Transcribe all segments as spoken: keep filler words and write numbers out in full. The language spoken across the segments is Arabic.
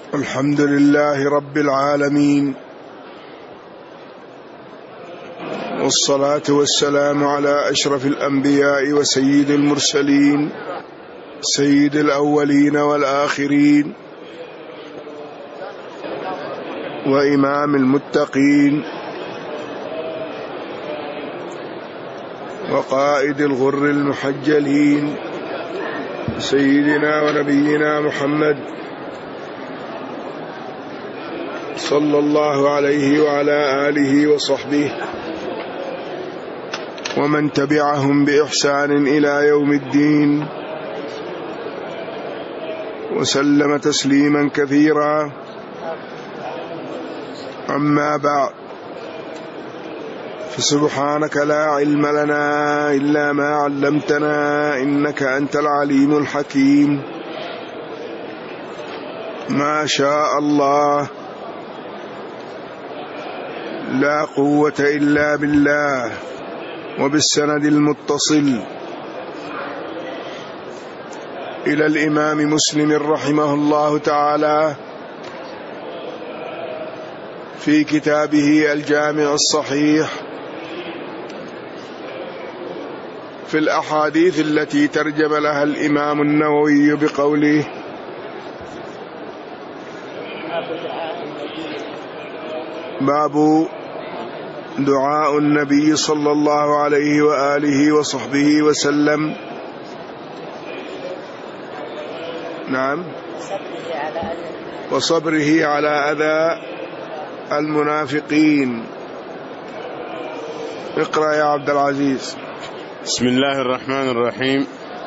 الحمد لله رب العالمين، والصلاة والسلام على أشرف الأنبياء وسيد المرسلين، سيد الأولين والآخرين، وإمام المتقين، وقائد الغر المحجلين، سيدنا ونبينا محمد صلى الله عليه وعلى آله وصحبه ومن تبعهم بإحسان إلى يوم الدين، وسلم تسليما كثيرا. أما بعد، فسبحانك لا علم لنا إلا ما علمتنا إنك أنت العليم الحكيم. ما شاء الله، لا قوة إلا بالله. وبالسند المتصل إلى الإمام مسلم رحمه الله تعالى في كتابه الجامع الصحيح في الأحاديث التي ترجم لها الإمام النووي بقوله: باب دعاء النبي صلى الله عليه وآله وصحبه وسلم. نعم. وصبره على أذى المنافقين. اقرأ يا عبد العزيز. بسم الله الرحمن الرحيم.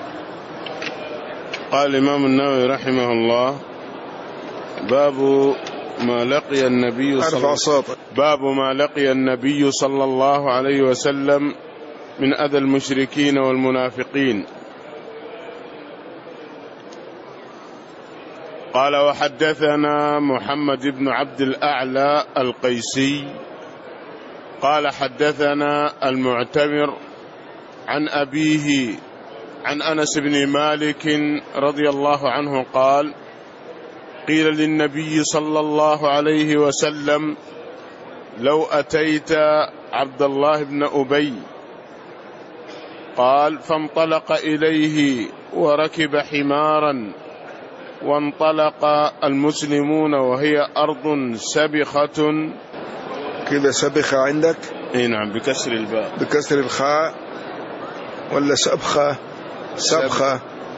قال الإمام النووي رحمه الله: باب ما لقي النبي صلى باب ما لقي النبي صلى الله عليه وسلم من أذى المشركين والمنافقين. قال: وحدثنا محمد بن عبد الأعلى القيسي قال: حدثنا المعتمر عن أبيه عن أنس بن مالك رضي الله عنه قال: قيل للنبي صلى الله عليه وسلم: لو أتيت عبد الله بن أبي. قال: فانطلق إليه وركب حمارا، وانطلق المسلمون وهي أرض سبخة. كذا سبخة عندك؟ اي نعم، بكسر الباء. بكسر الخاء ولا سبخة؟ سبخة.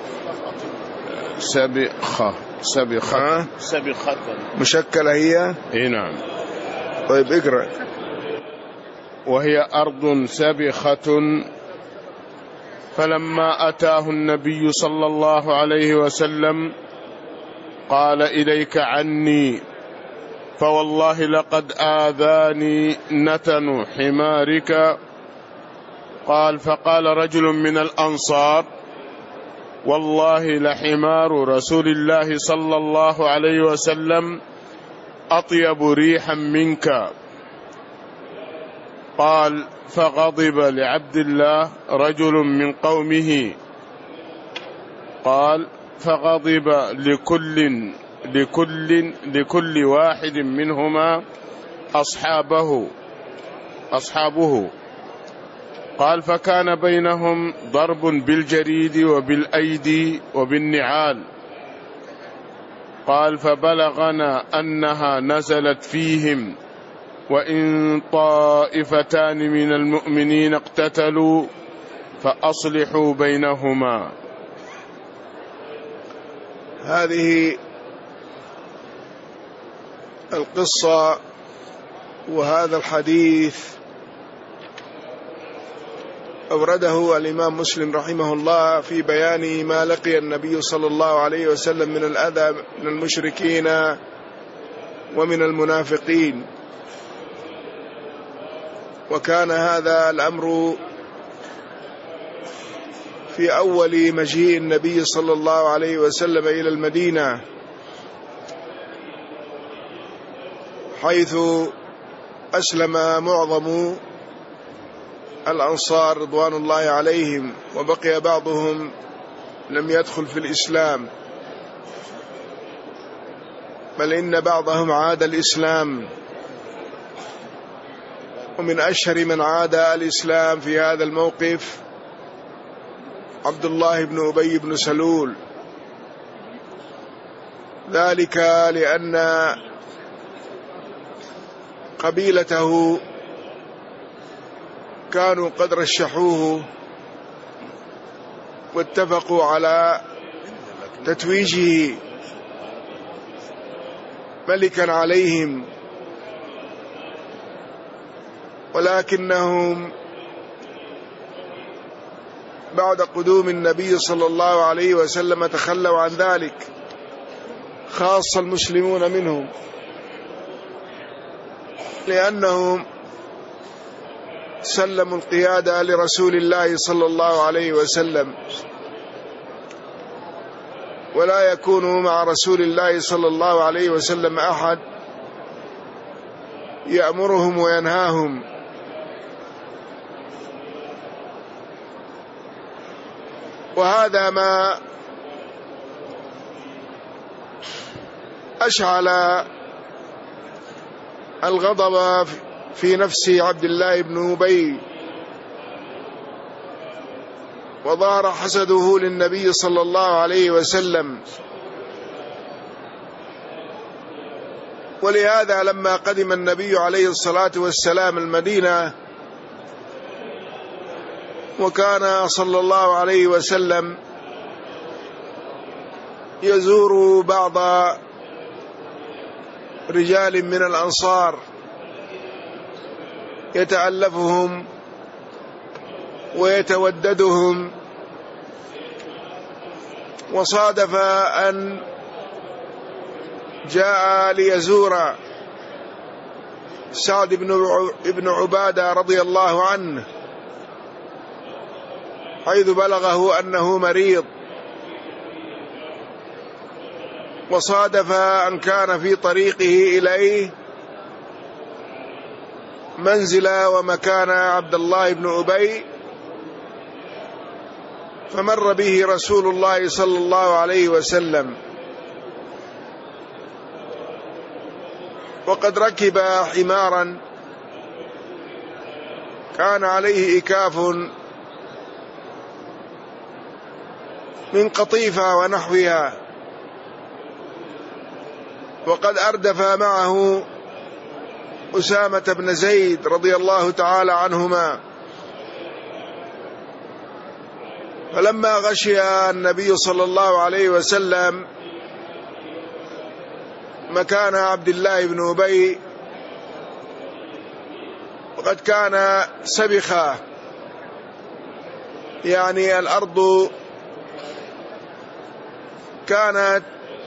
سبخة. سبخة. سبخة مشكلة هي؟ اي نعم. طيب اقرأ. وهي أرض سبخة. فلما أتاه النبي صلى الله عليه وسلم قال: إليك عني، فوالله لقد آذاني نتن حمارك. قال: فقال رجل من الأنصار: والله لحمار رسول الله صلى الله عليه وسلم أطيب ريحا منك. قال: فغضب لعبد الله رجل من قومه. قال: فغضب لكل لكل لكل واحد منهما أصحابه أصحابه قال: فكان بينهم ضرب بالجريد وبالأيدي وبالنعال. قال: فبلغنا أنها نزلت فيهم: وإن طائفتان من المؤمنين اقتتلوا فأصلحوا بينهما. هذه القصة وهذا الحديث أورده الإمام مسلم رحمه الله في بيان ما لقي النبي صلى الله عليه وسلم من الأذى من المشركين ومن المنافقين. وكان هذا الأمر في أول مجيء النبي صلى الله عليه وسلم إلى المدينة، حيث أسلم معظم الأنصار رضوان الله عليهم، وبقي بعضهم لم يدخل في الإسلام. بل إن بعضهم عاد الإسلام، ومن أشهر من عاد الإسلام في هذا الموقف عبد الله بن أبي بن سلول، ذلك لأن قبيلته كانوا قد رشحوه واتفقوا على تتويجه ملكا عليهم، ولكنهم بعد قدوم النبي صلى الله عليه وسلم تخلوا عن ذلك، خاصة المسلمون منهم، لأنهم سلموا القيادة لرسول الله صلى الله عليه وسلم، ولا يكون مع رسول الله صلى الله عليه وسلم أحد يأمرهم وينهاهم. وهذا ما أشعل الغضب في نفس عبد الله بن أبي، وظهر حسده للنبي صلى الله عليه وسلم. ولهذا لما قدم النبي عليه الصلاة والسلام المدينة، وكان صلى الله عليه وسلم يزور بعض رجال من الأنصار يتألفهم ويتوددهم، وصادف أن جاء ليزور سعد بن عبادة رضي الله عنه، حيث بلغه أنه مريض، وصادف أن كان في طريقه إليه منزل ومكان عبد الله بن أبي، فمر به رسول الله صلى الله عليه وسلم، وقد ركب حمارا كان عليه إكاف من قطيفة ونحوها، وقد أردف معه أسامة بن زيد رضي الله تعالى عنهما. فلما غشي النبي صلى الله عليه وسلم مكان عبد الله بن أبي، وقد كان سبخا، يعني الأرض كانت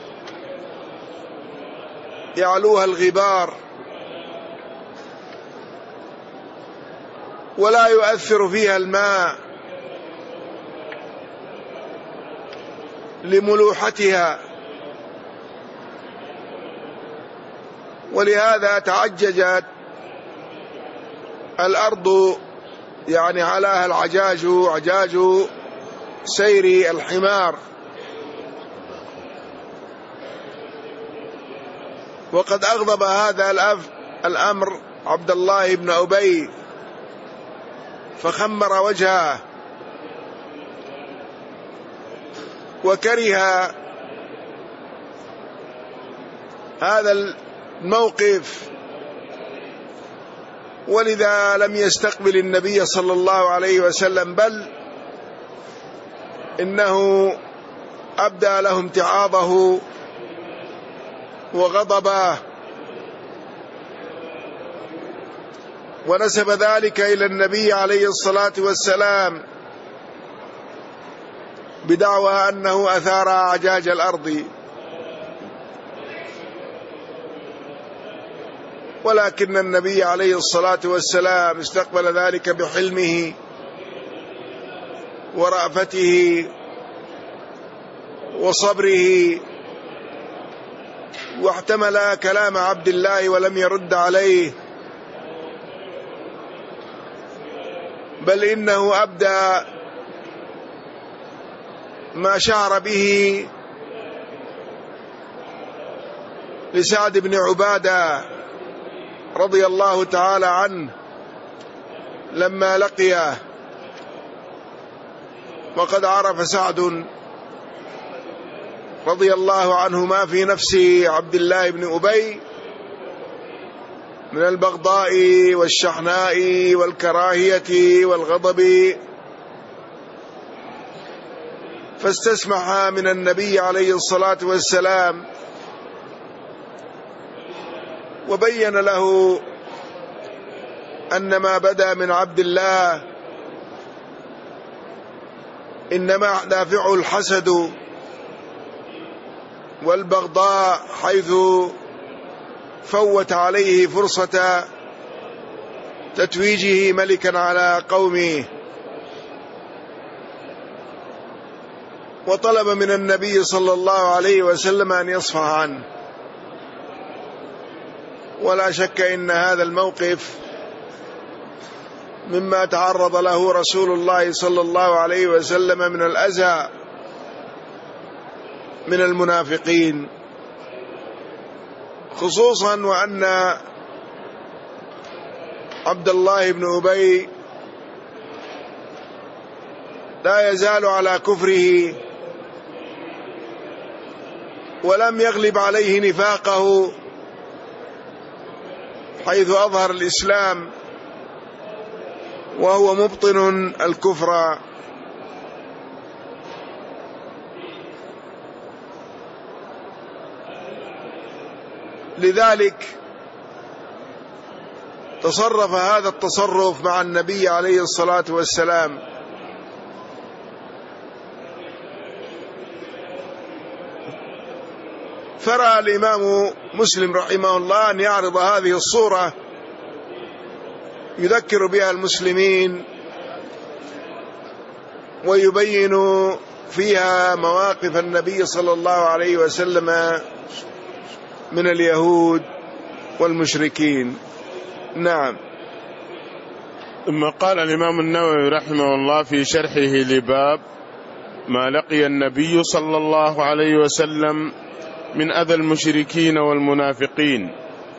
يعلوها الغبار ولا يؤثر فيها الماء لملوحتها، ولهذا تعججت الأرض، يعني علاها العجاج، عجاج سير الحمار. وقد أغضب هذا الأمر عبد الله بن أبي، فخمر وجهه وكره هذا الموقف، ولذا لم يستقبل النبي صلى الله عليه وسلم، بل إنه أبدى له امتعاضه وغضبه، ونسب ذلك إلى النبي عليه الصلاة والسلام بدعوى أنه أثار عجاج الأرض. ولكن النبي عليه الصلاة والسلام استقبل ذلك بحلمه ورأفته وصبره، واحتمل كلام عبد الله ولم يرد عليه، بل إنه أبدى ما شعر به لسعد بن عبادة رضي الله تعالى عنه لما لقيه، وقد عرف سعد رضي الله عنه ما في نفس عبد الله بن أبي من البغضاء والشحناء والكراهية والغضب، فاستسمح من النبي عليه الصلاة والسلام وبين له أن ما بدا من عبد الله إنما دافعه الحسد والبغضاء، حيث فوت عليه فرصة تتويجه ملكا على قومه، وطلب من النبي صلى الله عليه وسلم أن يصفح عنه. ولا شك إن هذا الموقف مما تعرض له رسول الله صلى الله عليه وسلم من الأذى من المنافقين، خصوصا وأن عبد الله بن أبي لا يزال على كفره ولم يغلب عليه نفاقه، حيث أظهر الإسلام وهو مبطن الكفر. لذلك تصرف هذا التصرف مع النبي عليه الصلاة والسلام، فرأى الإمام مسلم رحمه الله أن يعرض هذه الصورة يذكر بها المسلمين ويبين فيها مواقف النبي صلى الله عليه وسلم من اليهود والمشركين. نعم. ثم قال الإمام النووي رحمه الله في شرحه لباب ما لقي النبي صلى الله عليه وسلم من أذى المشركين والمنافقين،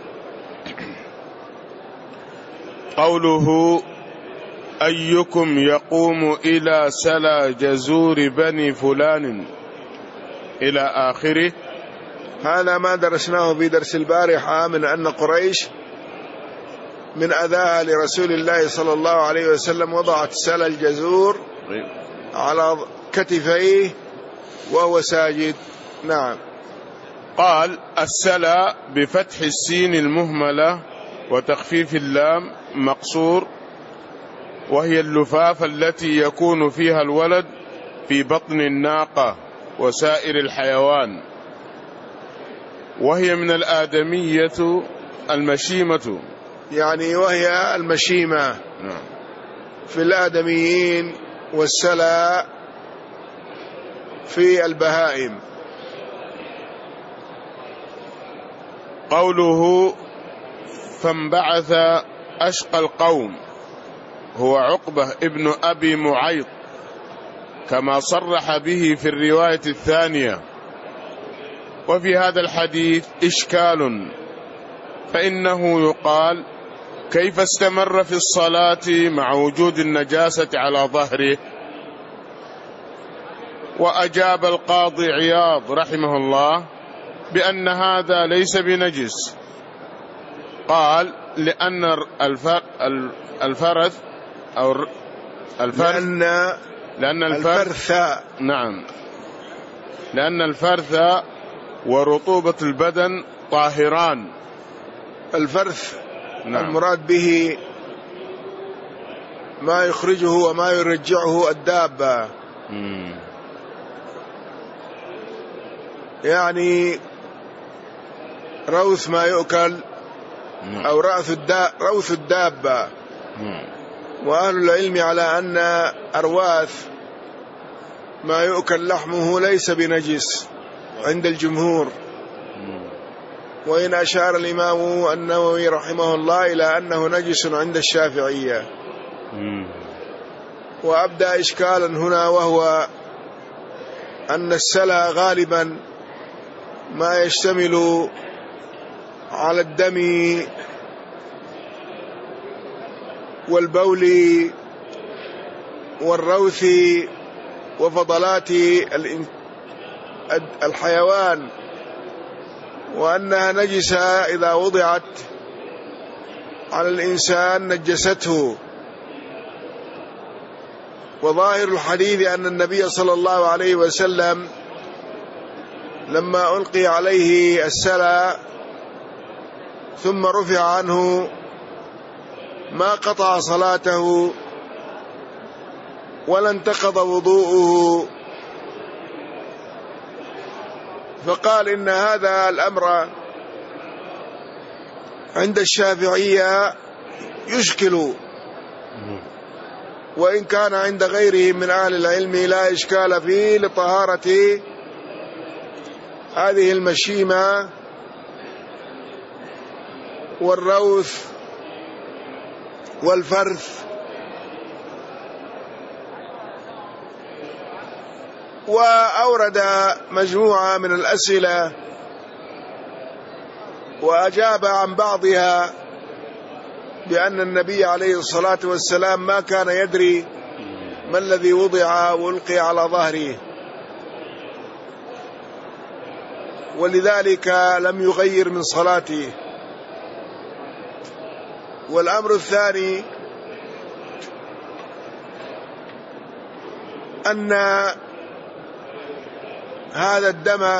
قوله أيكم يقوم إلى سلا جزور بني فلان إلى آخره. هذا ما درسناه في درس البارحة من أن قريش من أذاها لرسول الله صلى الله عليه وسلم وضعت سلا الجزور على كتفيه وهو ساجد. نعم. قال السلا بفتح السين المهملة وتخفيف اللام مقصور، وهي اللفافة التي يكون فيها الولد في بطن الناقة وسائر الحيوان، وهي من الآدمية المشيمة، يعني وهي المشيمة في الآدميين، والسلا في البهائم. قوله فانبعث أشقى القوم هو عقبة ابن أبي معيط، كما صرح به في الرواية الثانية. وفي هذا الحديث إشكال، فإنه يقال كيف استمر في الصلاة مع وجود النجاسة على ظهره؟ وأجاب القاضي عياض رحمه الله بأن هذا ليس بنجس. قال لأن الفرث أو الفرث لأن, لأن الفرث نعم لأن الفرث ورطوبة البدن طاهران. الفرث نعم. المراد به ما يخرجه وما يرجعه الدابة، مم. يعني روث ما يؤكل أو روث الدابة. وأهل العلم على أن أرواث ما يؤكل لحمه ليس بنجس عند الجمهور، وإن أشار الإمام النووي رحمه الله إلى أنه نجس عند الشافعية. وأبدأ إشكالا هنا، وهو أن السلا غالبا ما يشتمل على الدم والبول والروث وفضلات الحيوان، وأنها نجسة إذا وضعت على الإنسان نجسته. وظاهر الحديث أن النبي صلى الله عليه وسلم لما ألقي عليه السلى ثم رفع عنه ما قطع صلاته ولا انتقض وضوءه، فقال إن هذا الأمر عند الشافعية يشكل، وإن كان عند غيرهم من أهل العلم لا إشكال فيه لطهارة هذه المشيمة والروث والفرث. وأورد مجموعة من الأسئلة وأجاب عن بعضها بأن النبي عليه الصلاة والسلام ما كان يدري ما الذي وضع وألقي على ظهره، ولذلك لم يغير من صلاته. والأمر الثاني أن هذا الدم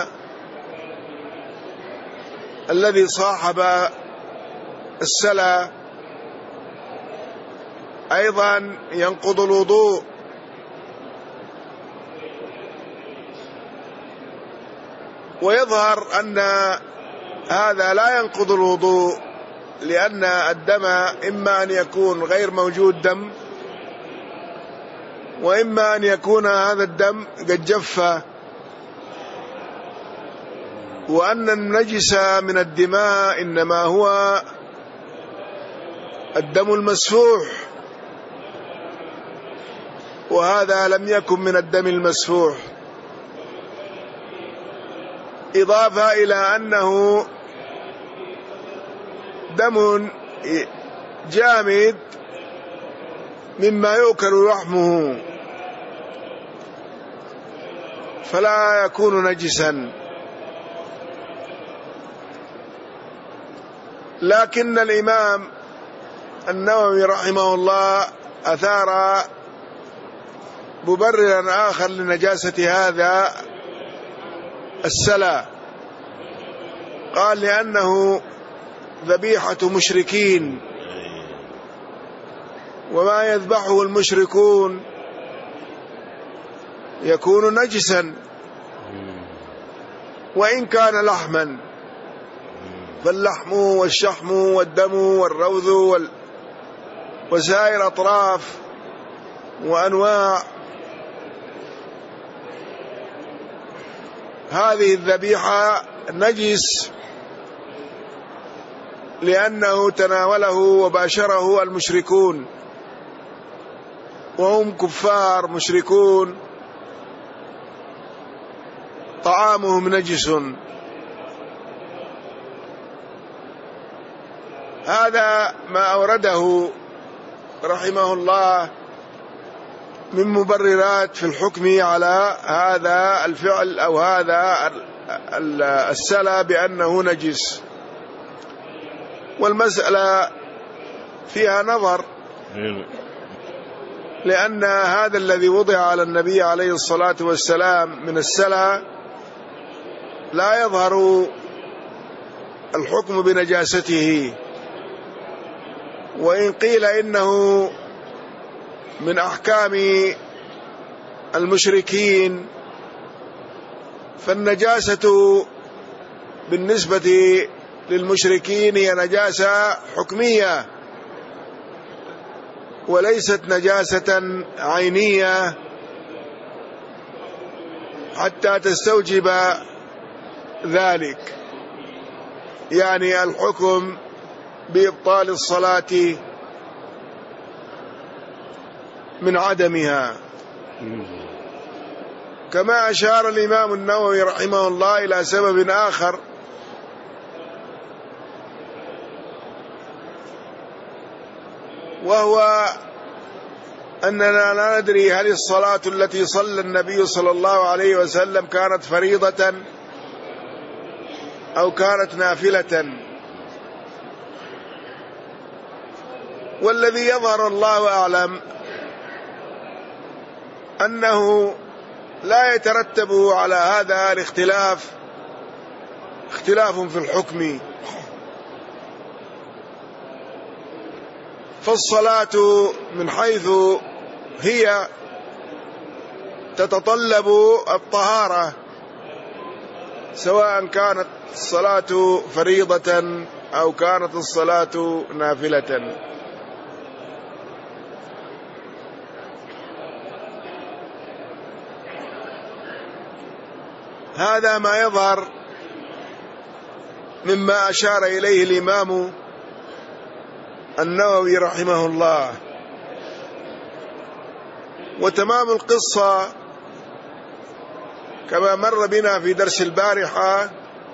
الذي صاحب السلى أيضا ينقض الوضوء، ويظهر أن هذا لا ينقض الوضوء، لأن الدم إما أن يكون غير موجود دم، وإما أن يكون هذا الدم قد جف، وأن النجس من الدماء إنما هو الدم المسفوح، وهذا لم يكن من الدم المسفوح، إضافة إلى أنه دم جامد مما يؤكل لحمه فلا يكون نجسا. لكن الإمام النووي رحمه الله أثار مبررا آخر لنجاسة هذا السلى، قال لأنه ذبيحة مشركين، وما يذبحه المشركون يكون نجسا وإن كان لحما، فاللحم والشحم والدم والروث وسائر أطراف وأنواع هذه الذبيحة نجس، لأنه تناوله وباشره المشركون، وهم كفار مشركون طعامهم نجس. هذا ما أورده رحمه الله من مبررات في الحكم على هذا الفعل أو هذا السلى بأنه نجس. والمسألة فيها نظر، لأن هذا الذي وضع على النبي عليه الصلاة والسلام من السلى لا يظهر الحكم بنجاسته، وإن قيل إنه من أحكام المشركين فالنجاسة بالنسبة للمشركين هي نجاسة حكمية وليست نجاسة عينية حتى تستوجب ذلك، يعني الحكم بإبطال الصلاة من عدمها. كما أشار الإمام النووي رحمه الله إلى سبب آخر وهو أننا لا ندري هل الصلاة التي صلى النبي صلى الله عليه وسلم كانت فريضة أو كانت نافلة. والذي يظهر الله أعلم أنه لا يترتب على هذا الاختلاف اختلاف في الحكم، فالصلاة من حيث هي تتطلب الطهارة، سواء كانت الصلاة فريضة أو كانت الصلاة نافلة. هذا ما يظهر مما أشار إليه الإمام النووي رحمه الله. وتمام القصة كما مر بنا في درس البارحة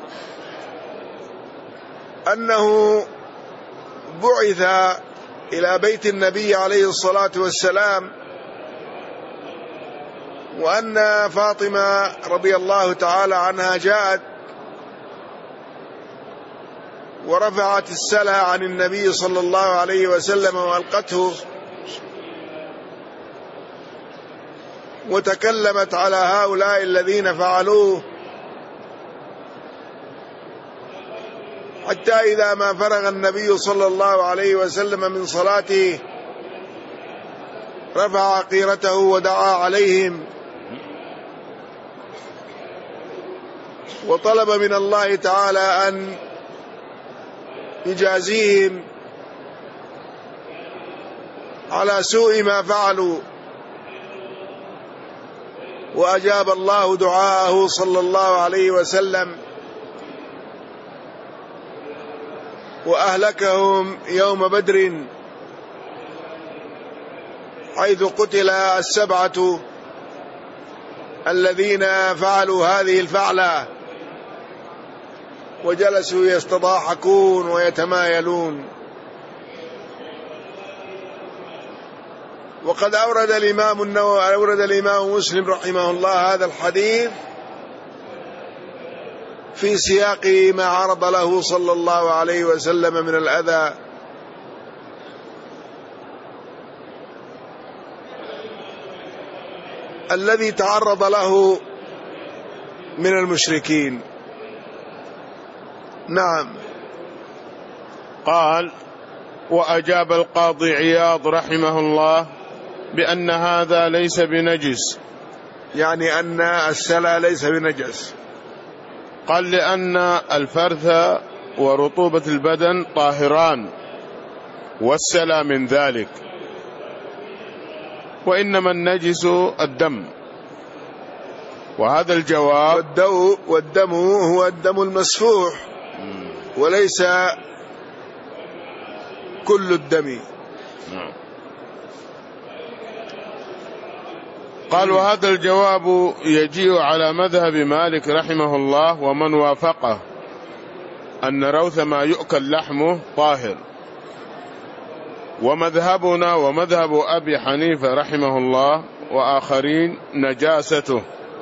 أنه بعث إلى بيت النبي عليه الصلاة والسلام، وأن فاطمة رضي الله تعالى عنها جاءت ورفعت السلة عن النبي صلى الله عليه وسلم وألقته، وتكلمت على هؤلاء الذين فعلوه، حتى إذا ما فرغ النبي صلى الله عليه وسلم من صلاته رفع عقيرته ودعا عليهم وطلب من الله تعالى أن يجازيهم على سوء ما فعلوا، وأجاب الله دعاءه صلى الله عليه وسلم وأهلكهم يوم بدر حيث قتل السبعة الذين فعلوا هذه الفعلة، وجلسوا يستضاحكون ويتمايلون. وقد أورد الإمام النووي أورد الإمام مسلم رحمه الله هذا الحديث في سياق ما عرض له صلى الله عليه وسلم من الأذى الذي تعرض له من المشركين. نعم. قال: وأجاب القاضي عياض رحمه الله بأن هذا ليس بنجس، يعني أن السلى ليس بنجس. قال: لأن الفرث ورطوبة البدن طاهران والسلى من ذلك، وإنما النجس الدم. وهذا الجواب والدم, والدم هو الدم المسفوح وليس كل الدم. قال: وهذا الجواب يجيء على مذهب مالك رحمه الله ومن وافقه أن روث ما يؤكل لحمه طاهر، ومذهبنا ومذهب أبي حنيفة رحمه الله وآخرين نجاسته.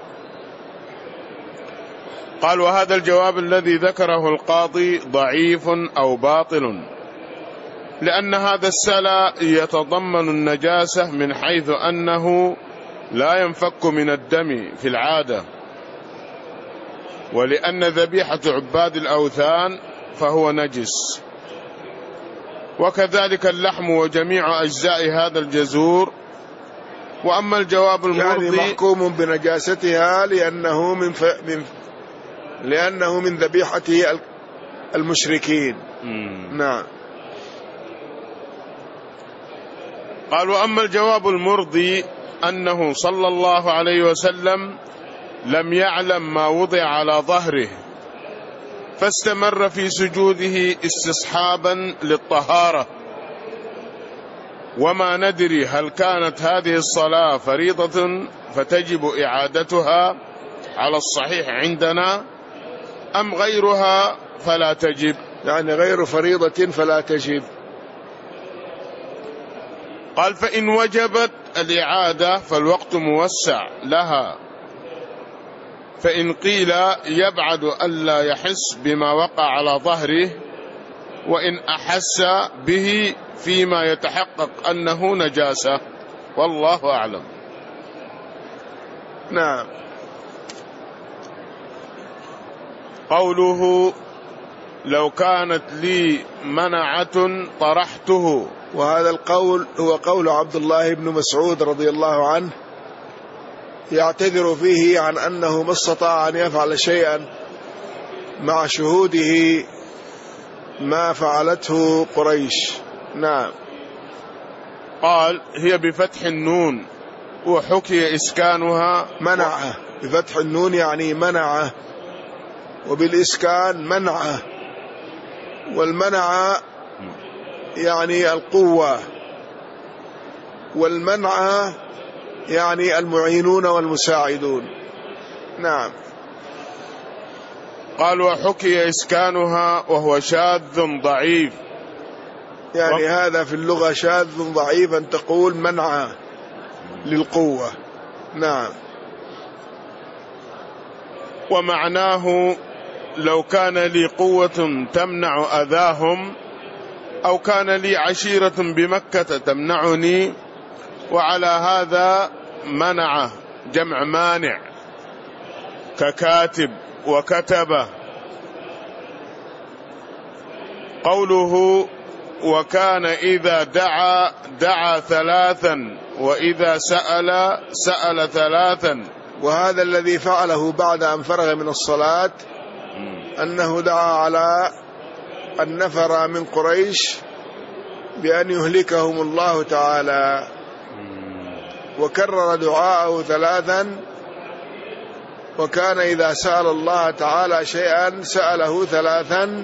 قال: وهذا الجواب الذي ذكره القاضي ضعيف أو باطل، لأن هذا السلى يتضمن النجاسة من حيث أنه لا ينفك من الدم في العادة، ولأن ذبيحة عباد الأوثان فهو نجس، وكذلك اللحم وجميع أجزاء هذا الجزور. وأما الجواب المرضي يعني محكوم بنجاستها لأنه من, ف... من لأنه من ذبيحة المشركين. مم. نعم. قال: وأما الجواب المرضي أنه صلى الله عليه وسلم لم يعلم ما وضع على ظهره فاستمر في سجوده استصحابا للطهارة، وما ندري هل كانت هذه الصلاة فريضة فتجب إعادتها على الصحيح عندنا أم غيرها فلا تجب. يعني غير فريضة فلا تجب. قال فإن وجبت الإعادة فالوقت موسع لها، فإن قيل يبعد ألا يحس بما وقع على ظهره، وإن أحس به فيما يتحقق أنه نجاسة، والله أعلم. نعم. قوله لو كانت لي منعة طرحته، وهذا القول هو قول عبد الله بن مسعود رضي الله عنه، يعتذر فيه عن أنه ما استطاع أن يفعل شيئا مع شهوده ما فعلته قريش. نعم. قال هي بفتح النون وحكي إسكانها. منعه بفتح النون يعني منعه، وبالإسكان منعه، والمنع يعني القوة، والمنع يعني المعينون والمساعدون. نعم. قال وحكي إسكانها وهو شاذ ضعيف، يعني و... هذا في اللغة شاذ ضعيف، أن تقول منع للقوة. نعم. ومعناه لو كان لي قوة تمنع أذاهم، أو كان لي عشيرة بمكة تمنعني، وعلى هذا منع جمع مانع ككاتب وكتبه. قوله وكان إذا دعا دعا ثلاثا، وإذا سأل سأل ثلاثا. وهذا الذي فعله بعد أن فرغ من الصلاة، أنه دعا على النفر من قريش بأن يهلكهم الله تعالى، وكرر دعاءه ثلاثا، وكان إذا سأل الله تعالى شيئا سأله ثلاثا،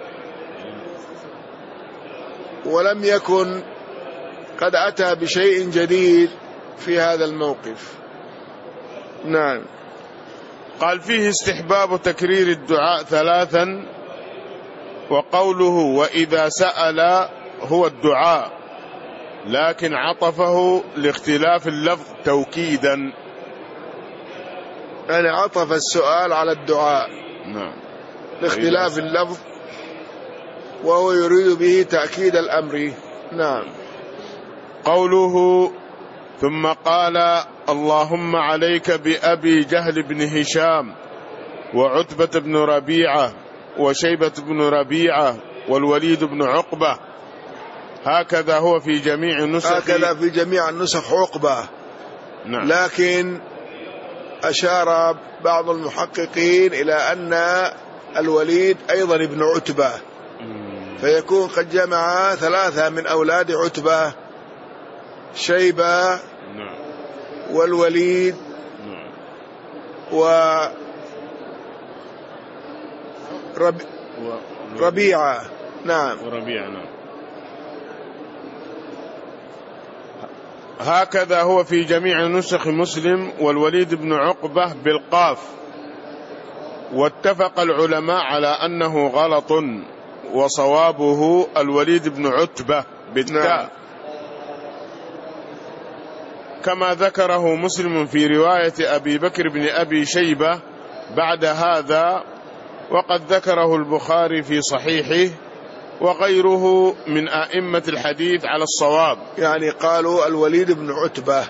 ولم يكن قد أتى بشيء جديد في هذا الموقف. نعم. قال فيه استحباب تكرير الدعاء ثلاثا، وقوله وإذا سأل هو الدعاء، لكن عطفه لاختلاف اللفظ توكيدا، يعني عطف السؤال على الدعاء. نعم. لاختلاف اللفظ، وهو يريد به تأكيد الأمر. نعم. قوله ثم قال اللهم عليك بأبي جهل بن هشام وعتبة بن ربيعة وشيبة بن ربيعة والوليد بن عقبة، هكذا هو في جميع النسخ. هكذا في جميع النسخ عقبة. نعم. لكن أشار بعض المحققين إلى أن الوليد أيضا ابن عتبة، فيكون قد جمع ثلاثة من أولاد عتبة، شيبة والوليد وربيعة. نعم. وربيعة. نعم. هكذا هو في جميع نسخ مسلم، والوليد بن عقبة بالقاف، واتفق العلماء على أنه غلط، وصوابه الوليد بن عتبة بالتاء. نعم. كما ذكره مسلم في رواية أبي بكر بن أبي شيبة بعد هذا، وقد ذكره البخاري في صحيحه وغيره من أئمة الحديث على الصواب. يعني قالوا الوليد بن عتبة.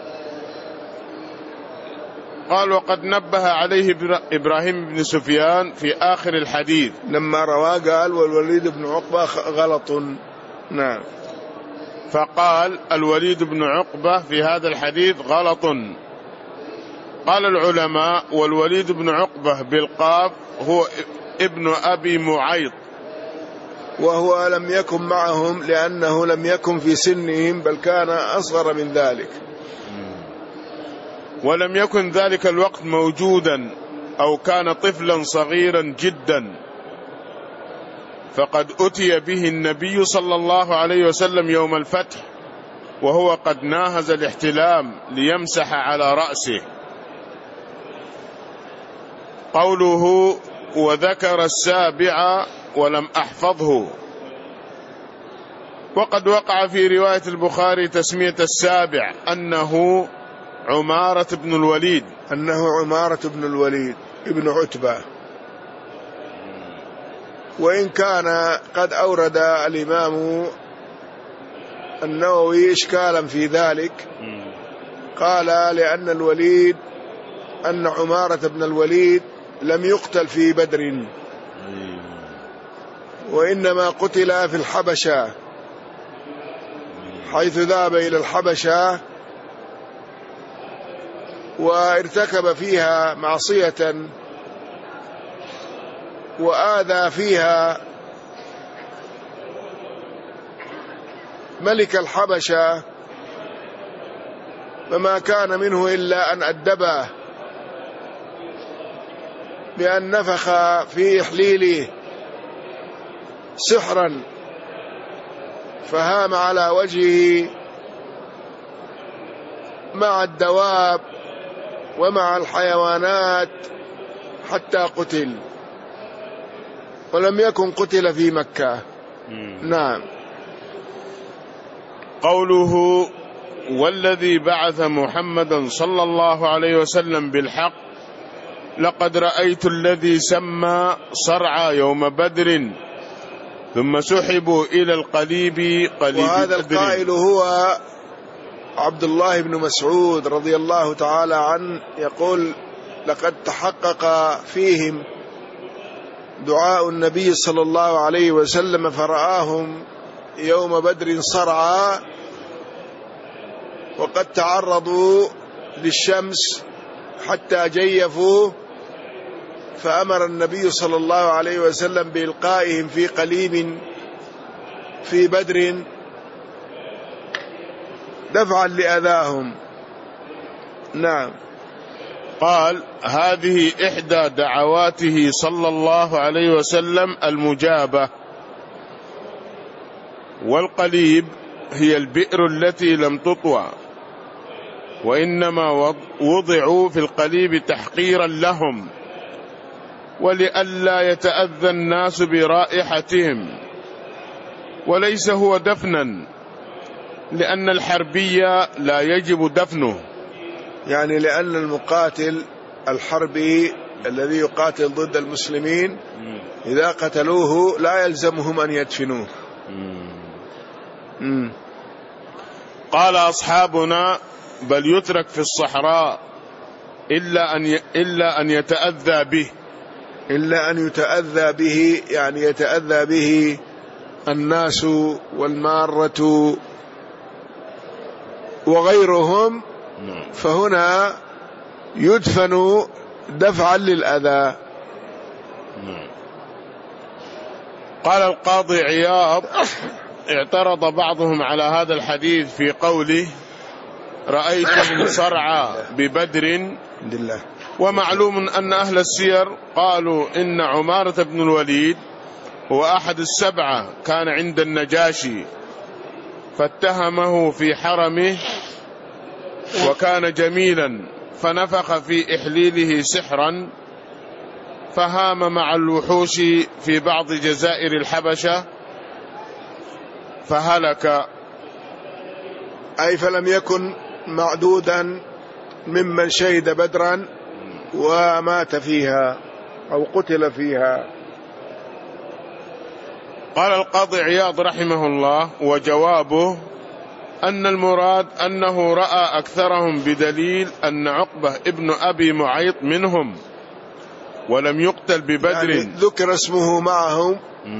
قال وقد نبه عليه إبراهيم بن سفيان في آخر الحديث لما رواه، قال والوليد بن عقبة غلط. نعم. فقال الوليد بن عقبة في هذا الحديث غلط. قال العلماء والوليد بن عقبة بالقاف هو ابن أبي معيط، وهو لم يكن معهم لأنه لم يكن في سنهم، بل كان أصغر من ذلك، ولم يكن ذلك الوقت موجودا، أو كان طفلا صغيرا جدا، فقد أتي به النبي صلى الله عليه وسلم يوم الفتح وهو قد ناهز الاحتلام ليمسح على رأسه. قوله وذكر السابع ولم أحفظه، وقد وقع في رواية البخاري تسمية السابع أنه عمارة بن الوليد أنه عمارة بن الوليد ابن عتبة، وإن كان قد أورد الإمام النووي إشكالا في ذلك، قال لأن الوليد أن عمارة بن الوليد لم يقتل في بدر، وإنما قتل في الحبشة، حيث ذهب إلى الحبشة وارتكب فيها معصية وآذى فيها ملك الحبشة، فما كان منه إلا أن أدبه بأن نفخ في إحليله سحرا فهام على وجهه مع الدواب ومع الحيوانات حتى قتل، ولم يكن قتل في مكة. نعم. قوله والذي بعث محمدا صلى الله عليه وسلم بالحق لقد رأيت الذي سمى صرعى يوم بدر ثم سحبوا إلى القليب قليب. وهذا القائل هو عبد الله بن مسعود رضي الله تعالى عنه، يقول لقد تحقق فيهم دعاء النبي صلى الله عليه وسلم فرآهم يوم بدر صرعى وقد تعرضوا للشمس حتى جيفوا، فأمر النبي صلى الله عليه وسلم بإلقائهم في قليب في بدر دفعا لأذاهم. نعم. قال هذه إحدى دعواته صلى الله عليه وسلم المجابة، والقليب هي البئر التي لم تطوى، وإنما وضعوا في القليب تحقيرا لهم ولئلا يتأذى الناس برائحتهم، وليس هو دفنا لأن الحربية لا يجب دفنه، يعني لأن المقاتل الحربي الذي يقاتل ضد المسلمين إذا قتلوه لا يلزمهم أن يدفنوه. مم. قال أصحابنا بل يترك في الصحراء إلا أن إلا أن يتأذى به. إلا أن يتأذى به يعني يتأذى به الناس والمارة وغيرهم، فهنا يدفن دفعا للأذى. قال القاضي عياض اعترض بعضهم على هذا الحديث في قوله رأيتهم صرعى ببدر، ومعلوم أن أهل السير قالوا إن عمارة بن الوليد هو أحد السبعة كان عند النجاشي فاتهمه في حرمه وكان جميلا فنفخ في إحليله سحرا فهام مع الوحوش في بعض جزائر الحبشة فهلك، أي فلم يكن معدودا ممن شهد بدرا ومات فيها أو قتل فيها. قال القاضي عياض رحمه الله وجوابه أن المراد أنه رأى أكثرهم بدليل أن عقبة ابن أبي معيط منهم ولم يقتل ببدر، يعني ذكر اسمه معهم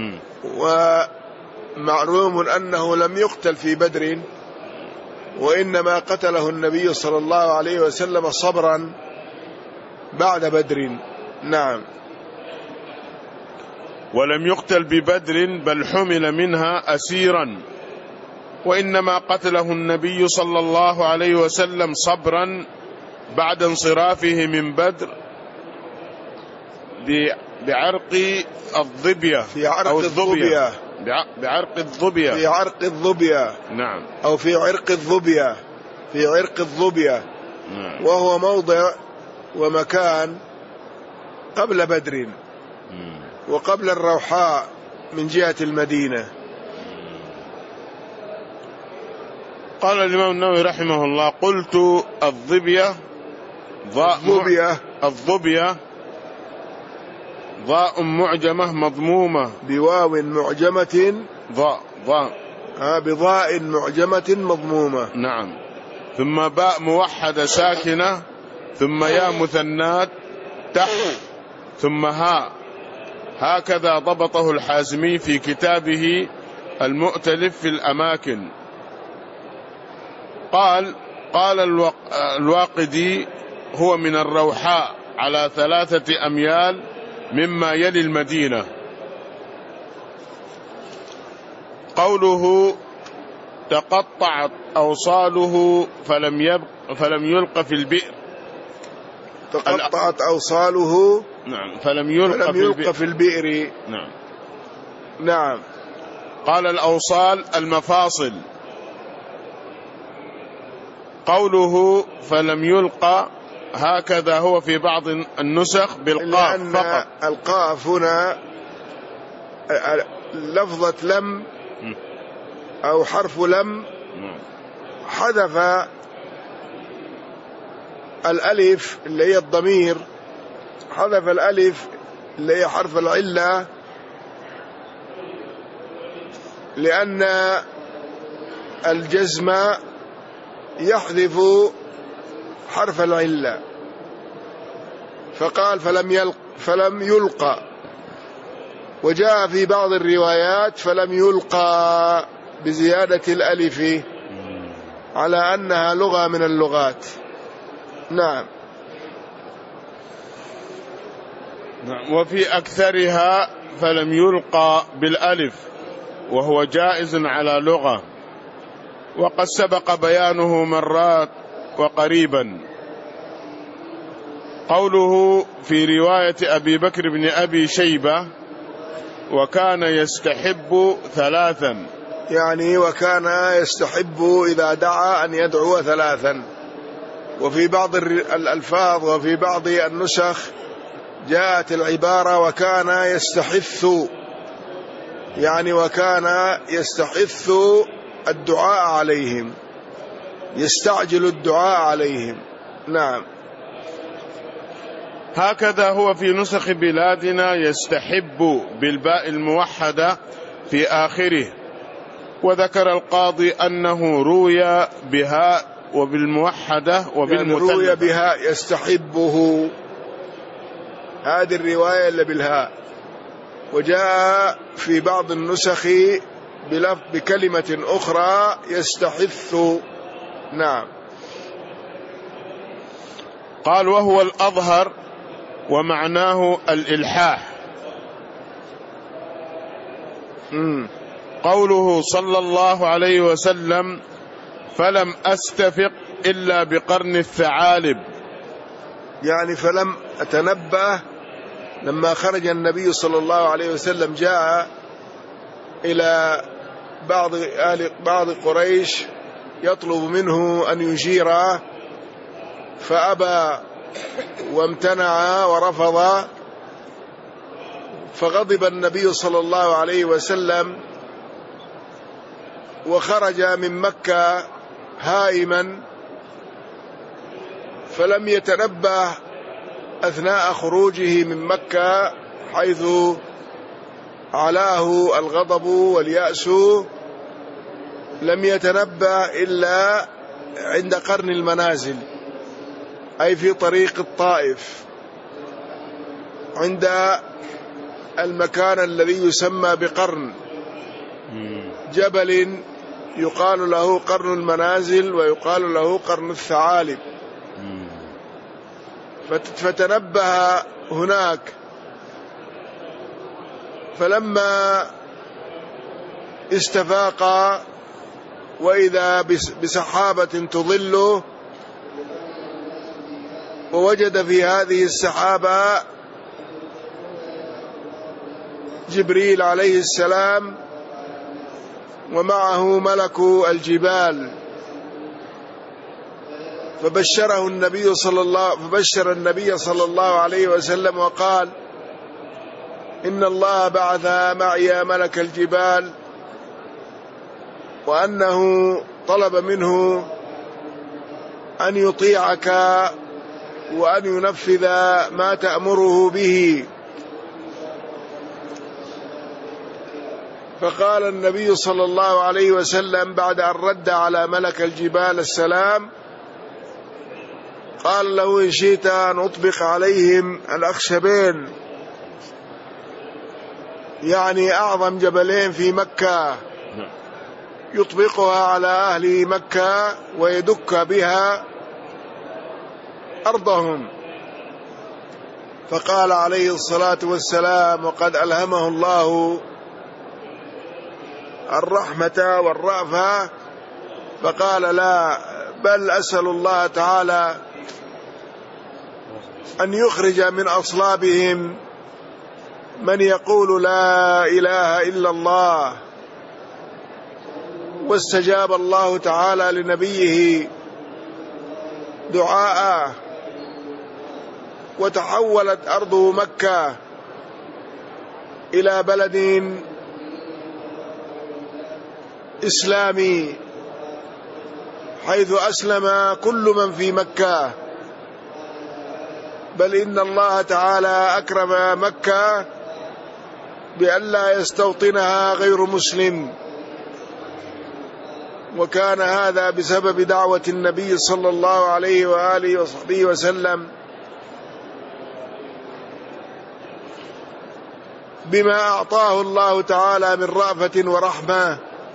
ومعلوم أنه لم يقتل في بدر، وإنما قتله النبي صلى الله عليه وسلم صبرا بعد بدر. نعم. ولم يقتل ببدر بل حمل منها أسيرا، وإنما قتله النبي صلى الله عليه وسلم صبرا بعد انصرافه من بدر بعرق الظبية في عرق الظبية بعرق الظبية في عرق الظبية نعم، أو في عرق الظبية في عرق الظبية نعم. وهو موضع ومكان قبل بدر وقبل الروحاء من جهة المدينة. قال الإمام النووي رحمه الله: قلت الظبية ضاء الظبية الظبية ضاء معجمة مضمومة بواو معجمة ضاء ضاء آه بضاء معجمة مضمومة. نعم. ثم باء موحدة ساكنة، ثم يا مثنات تحت، ثم هاء. هكذا ضبطه الحازمي في كتابه المؤتلف في الأماكن. قال قال الواقدي: هو من الروحاء على ثلاثة أميال مما يلي المدينة. قوله: تقطعت أوصاله فلم يبق فلم يلق في البئر. تقطعت أوصاله نعم فلم يلق, فلم في, يلق البئر. في البئر. نعم. نعم. قال: الأوصال المفاصل. قوله فلم يلقى هكذا هو في بعض النسخ بالقاف فقط. القاف هنا لفظة لم أو حرف لم حذف الألف اللي هي الضمير، حذف الألف اللي هي حرف العلة، لأن الجزم يحذف حرف العلة، فقال فلم يلق فلم يلقى. وجاء في بعض الروايات فلم يلقى بزيادة الألف على أنها لغة من اللغات. نعم. وفي أكثرها فلم يلقى بالألف، وهو جائز على لغة، وقد سبق بيانه مرات وقريبا. قوله في رواية أبي بكر بن أبي شيبة: وكان يستحب ثلاثا، يعني وكان يستحب إذا دعا أن يدعو ثلاثا. وفي بعض الألفاظ وفي بعض النسخ جاءت العبارة وكان يستحث، يعني وكان يستحث الدعاء عليهم، يستعجل الدعاء عليهم. نعم. هكذا هو في نسخ بلادنا يستحب بالباء الموحدة في آخره. وذكر القاضي أنه روي بها وبالموحدة وبالمثنى، يعني روي بها يستحبه، هذه الرواية اللي بالهاء. وجاء في بعض النسخ بكلمة أخرى يستحث. نعم. قال: وهو الأظهر ومعناه الإلحاح. مم. قوله صلى الله عليه وسلم: فلم أستفق إلا بقرن الثعالب، يعني فلم أتنبه. لما خرج النبي صلى الله عليه وسلم جاء إلى بعض آل بعض قريش يطلب منه أن يجيره، فأبى وامتنع ورفض، فغضب النبي صلى الله عليه وسلم وخرج من مكة هائما، فلم يتنبه أثناء خروجه من مكة حيث علاه الغضب واليأس، لم يتنبه إلا عند قرن المنازل، أي في طريق الطائف، عند المكان الذي يسمى بقرن، جبل يقال له قرن المنازل ويقال له قرن الثعالب. فتنبه هناك، فلما استفاق وإذا بسحابة تظله، ووجد في هذه السحابة جبريل عليه السلام ومعه ملك الجبال، فبشره النبي صلى الله فبشر النبي صلى الله عليه وسلم وقال: إن الله بعث معي ملك الجبال وأنه طلب منه أن يطيعك وأن ينفذ ما تأمره به. فقال النبي صلى الله عليه وسلم بعد أن رد على ملك الجبال السلام، قال له: إن شئت أن أطبق عليهم الأخشبين، يعني أعظم جبلين في مكة، يطبقها على أهل مكة ويدك بها أرضهم. فقال عليه الصلاة والسلام، وقد ألهمه الله الرحمة والرأفة، فقال: لا، بل أسأل الله تعالى أن يخرج من أصلابهم من يقول لا إله إلا الله. واستجاب الله تعالى لنبيه دعاءه، وتحولت أرض مكة إلى بلد إسلامي، حيث أسلم كل من في مكة، بل إن الله تعالى أكرم مكة بأن لا يستوطنها غير مسلم، وكان هذا بسبب دعوة النبي صلى الله عليه وآله وصحبه وسلم بما أعطاه الله تعالى من رأفة ورحمة،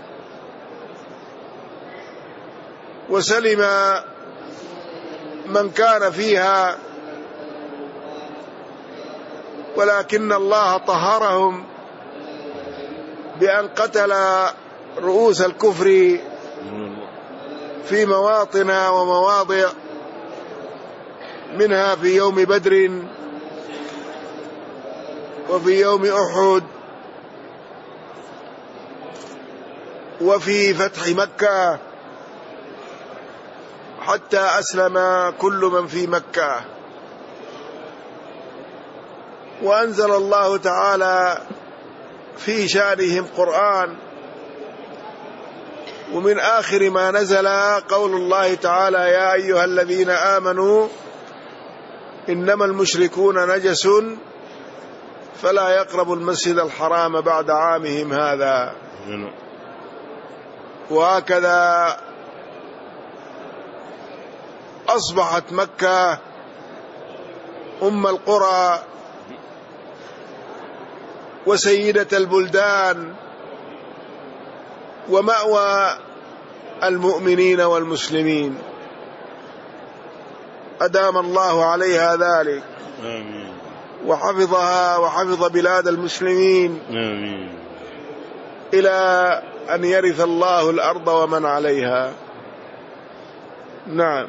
وسلم من كان فيها، ولكن الله طهرهم بأن قتل رؤوس الكفر في مواطن ومواضع، منها في يوم بدر وفي يوم أحد وفي فتح مكة، حتى أسلم كل من في مكة. وأنزل الله تعالى في شأنهم قرآن، ومن آخر ما نزل قول الله تعالى: يا أيها الذين آمنوا إنما المشركون نجس فلا يقربوا المسجد الحرام بعد عامهم هذا. وهكذا أصبحت مكة أم القرى وسيدة البلدان ومأوى المؤمنين والمسلمين، أدام الله عليها ذلك. آمين. وحفظها وحفظ بلاد المسلمين. آمين. إلى أن يرث الله الأرض ومن عليها. نعم.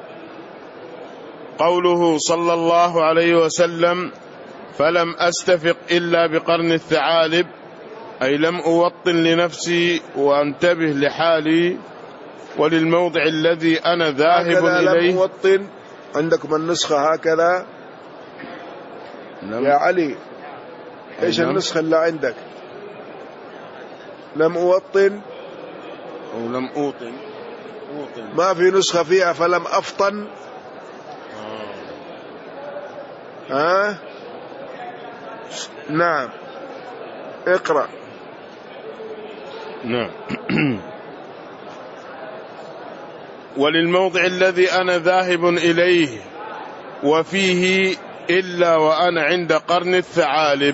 قوله صلى الله عليه وسلم: فلم أستفق إلا بقرن الثعالب، أي لم أوطن لنفسي وأنتبه لحالي وللموضع الذي أنا ذاهب إليه. لم أوطن، عندكم النسخة هكذا يا علي؟ إيش النسخة اللي عندك؟ لم أوطن أو لم أوطن؟ أوطن. ما في نسخة فيها فلم أفطن. ها آه؟ نعم، اقرأ. نعم. وللموضع الذي أنا ذاهب إليه وفيه إلا وأنا عند قرن الثعالب،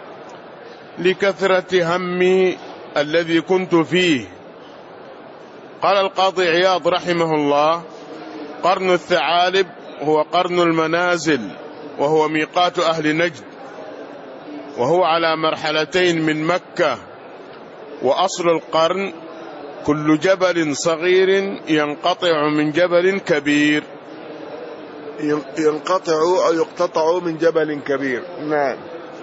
لكثرة همي الذي كنت فيه. قال القاضي عياض رحمه الله: قرن الثعالب هو قرن المنازل، وهو ميقات أهل نجد، وهو على مرحلتين من مكة. وأصل القرن كل جبل صغير ينقطع من جبل كبير. ينقطع أو يقتطع من جبل كبير. نعم.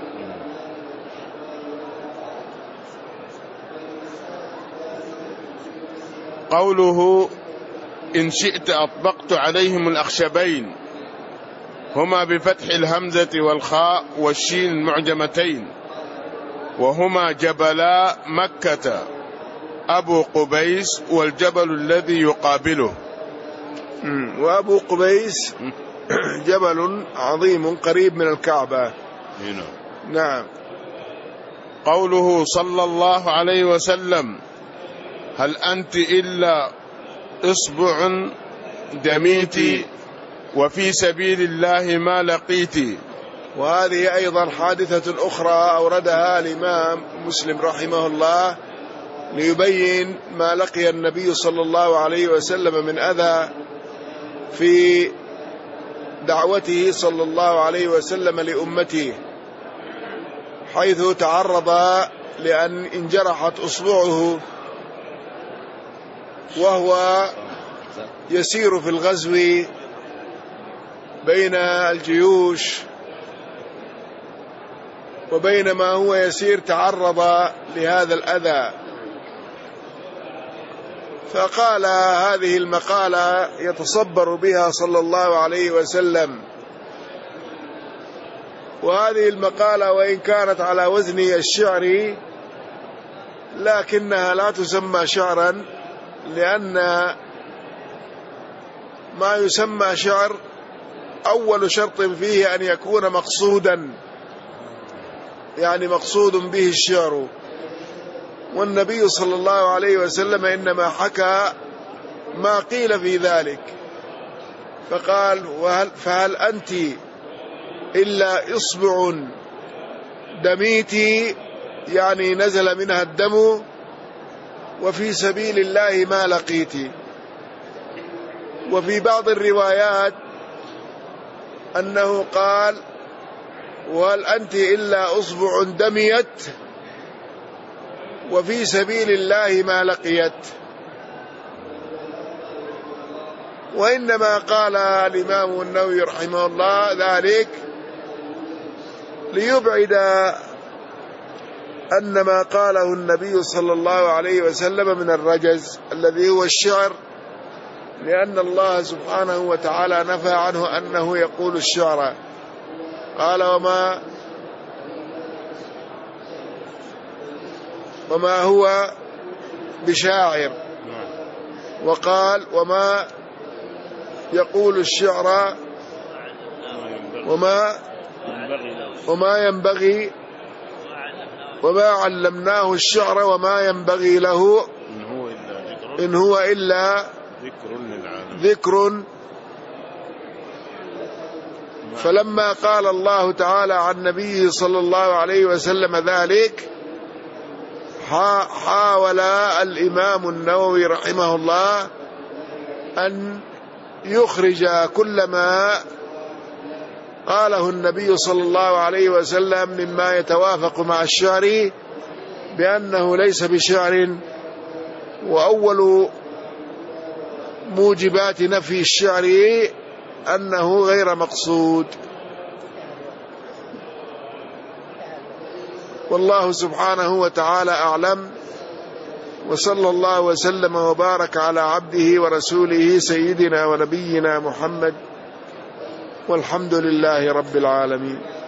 قوله: إن شئت أطبقت عليهم الأخشبين، هما بفتح الهمزة والخاء والشين المعجمتين، وهما جبلا مكة، أبو قبيس والجبل الذي يقابله. وأبو قبيس جبل عظيم قريب من الكعبة. هنا. نعم. قوله صلى الله عليه وسلم هل أنت إلا إصبع دميت وفي سبيل الله ما لقيت. وهذه أيضا حادثة أخرى أوردها الإمام مسلم رحمه الله ليبين ما لقي النبي صلى الله عليه وسلم من أذى في دعوته صلى الله عليه وسلم لأمته، حيث تعرض لأن انجرحت أصبعه وهو يسير في الغزو بين الجيوش، وبينما هو يسير تعرض لهذا الأذى، فقال هذه المقالة يتصبر بها صلى الله عليه وسلم. وهذه المقالة وإن كانت على وزن الشعر لكنها لا تسمى شعرا، لأن ما يسمى شعر أول شرط فيه أن يكون مقصودا، يعني مقصود به الشعر، والنبي صلى الله عليه وسلم إنما حكى ما قيل في ذلك، فقال وهل فهل أنت إلا إصبع دميت، يعني نزل منها الدم، وفي سبيل الله ما لقيت. وفي بعض الروايات أنه قال وهل أنت إلا أصبع دميت وفي سبيل الله ما لقيت. وإنما قال الإمام النووي رحمه الله ذلك ليبعد أن ما قاله النبي صلى الله عليه وسلم من الرجز الذي هو الشعر، لأن الله سبحانه وتعالى نفى عنه أنه يقول الشعر، قال وما وما هو بشاعر، وقال وما يقول الشعر وما وما ينبغي وما علمناه الشعر وما ينبغي له إن هو إلا ذكر. فلما قال الله تعالى عن نبيه صلى الله عليه وسلم ذلك، حاول الإمام النووي رحمه الله أن يخرج كل ما قاله النبي صلى الله عليه وسلم مما يتوافق مع الشعر بأنه ليس بشعر، وأول موجبات نفي الشعر أنه غير مقصود. والله سبحانه وتعالى أعلم، وصلى الله وسلم وبارك على عبده ورسوله سيدنا ونبينا محمد، والحمد لله رب العالمين.